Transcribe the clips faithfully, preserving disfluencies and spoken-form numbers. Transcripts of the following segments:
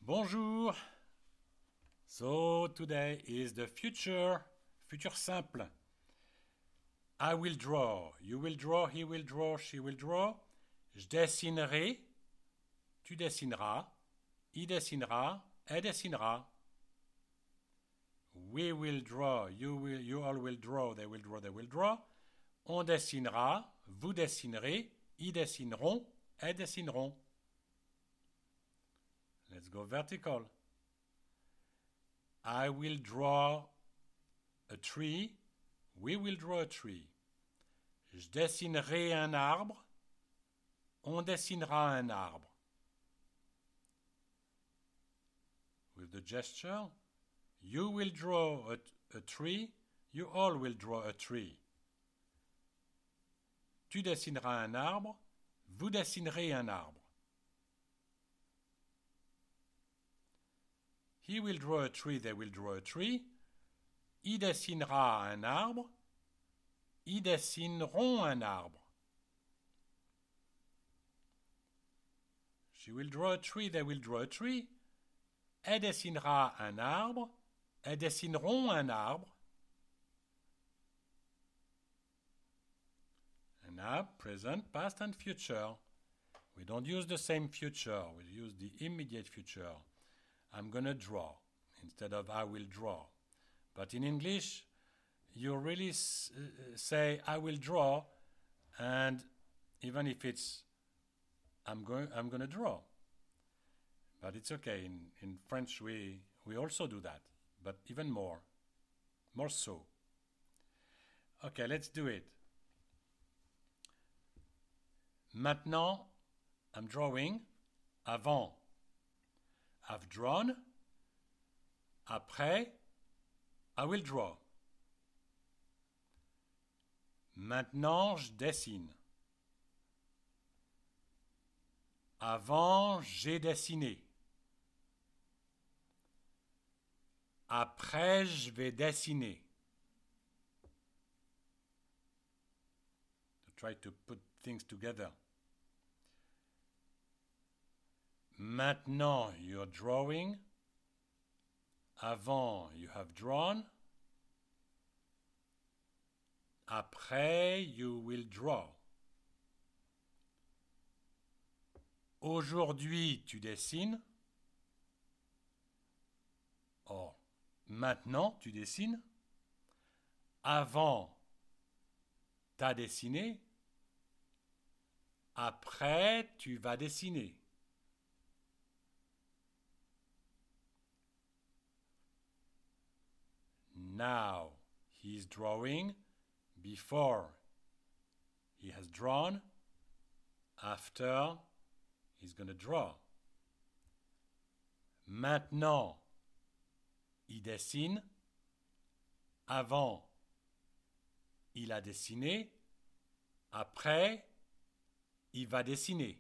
Bonjour. So today is the future, futur simple. I will draw. You will draw, he will draw, she will draw. Je dessinerai. Tu dessineras. Il dessinera. Elle dessinera. We will draw. You will, you all will draw. They will draw. They will draw. On dessinera. Vous dessinerez. Ils dessineront. Elles dessineront. Let's go vertical. I will draw a tree. We will draw a tree. Je dessinerai un arbre. On dessinera un arbre. With the gesture, you will draw a, a tree. You all will draw a tree. Tu dessineras un arbre. Vous dessinerez un arbre. He will draw a tree, they will draw a tree. Il dessinera un arbre. Ils dessineront un arbre. She will draw a tree, they will draw a tree. Elle dessinera un arbre. Elles dessineront un arbre. And now, present, past, and future. We don't use the same future. We use the immediate future. I'm going to draw instead of I will draw. But in English, you really s- say I will draw, and even if it's I'm going I'm going to draw. But it's okay. In, in French, we, we also do that, but even more. More so. Okay, let's do it. Maintenant, I'm drawing. Avant, I've drawn. Après, I will draw. Maintenant, je dessine. Avant, j'ai dessiné. Après, je vais dessiner. To try to put things together. Maintenant, you're drawing. Avant, you have drawn. Après, you will draw. Aujourd'hui, tu dessines. Or, maintenant, tu dessines. Avant, t'as dessiné. Après, tu vas dessiner. Now, he is drawing. Before, he has drawn. After, he's going to draw. Maintenant, il dessine. Avant, il a dessiné. Après, il va dessiner.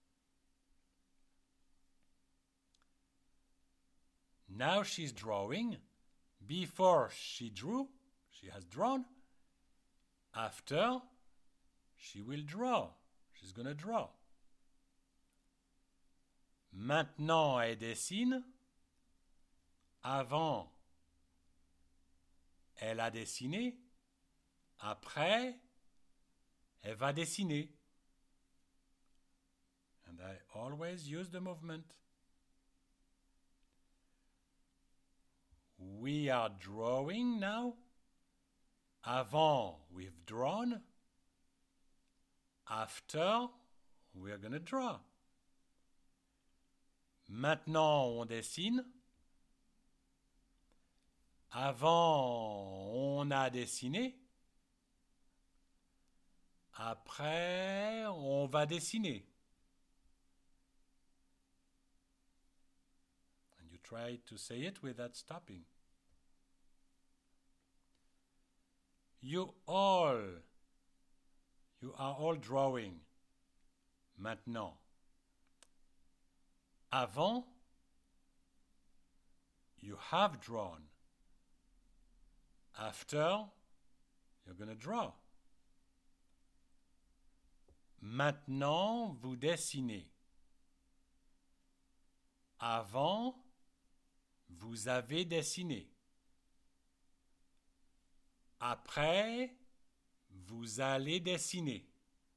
Now she's drawing. Before she drew, she has drawn. After, she will draw. She's going to draw. Maintenant, elle dessine. Avant, elle a dessiné. Après, elle va dessiner. And I always use the movement. We are drawing now. Avant, we've drawn. After, we're going to draw. Maintenant, on dessine. Avant, on a dessiné. Après, on va dessiner. And you try to say it without stopping. You all, you are all drawing. Maintenant. Avant, you have drawn. After, you're going to draw. Maintenant, vous dessinez. Avant, vous avez dessiné. Après, vous allez dessiner.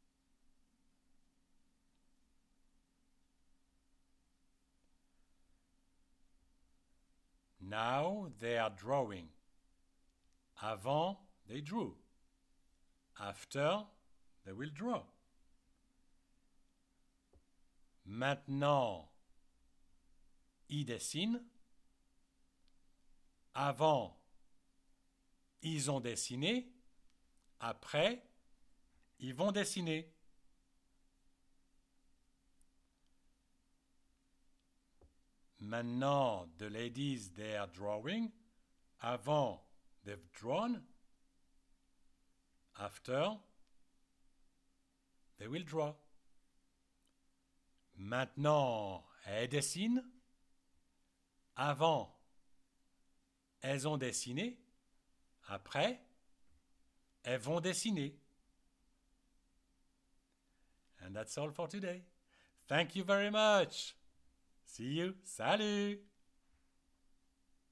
Now they are drawing. Avant, they drew. After, they will draw. Maintenant, ils dessinent. Avant, ils ont dessiné. Après, ils vont dessiner. Maintenant, the ladies, they are drawing. Avant, they've drawn. After, they will draw. Maintenant, elles dessinent. Avant, elles ont dessiné. Après, elles vont dessiner. And that's all for today. Thank you very much. See you. Salut.